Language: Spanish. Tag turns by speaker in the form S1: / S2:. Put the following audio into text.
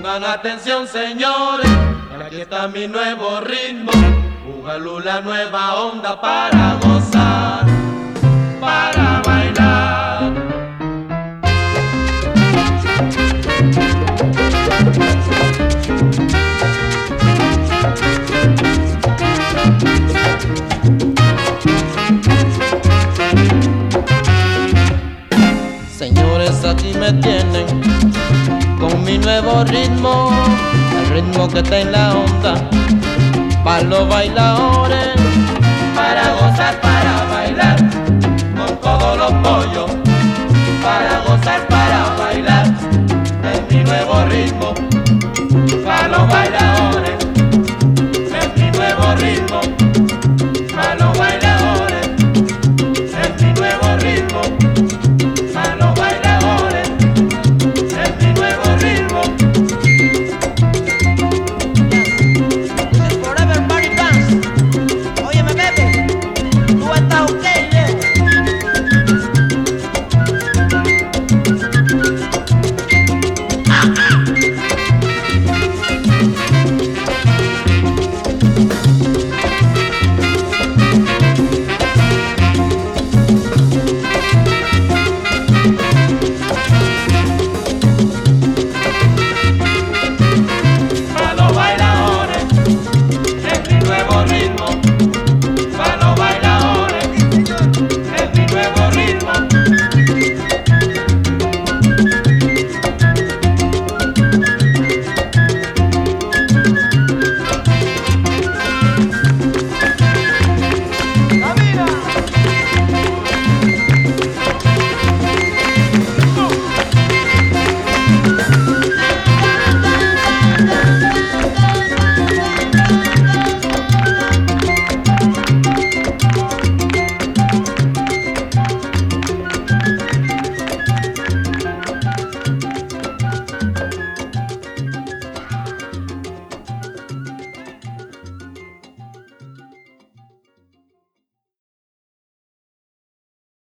S1: Pongan atención, señores, aquí está mi nuevo ritmo. Bugalú, la nueva onda para gozar, para bailar. Señores, aquí me tienen con mi nuevo ritmo, el ritmo que está en la onda, para los bailadores, para gozar, para bailar, con todos los pollos, para gozar, para bailar, es mi nuevo ritmo.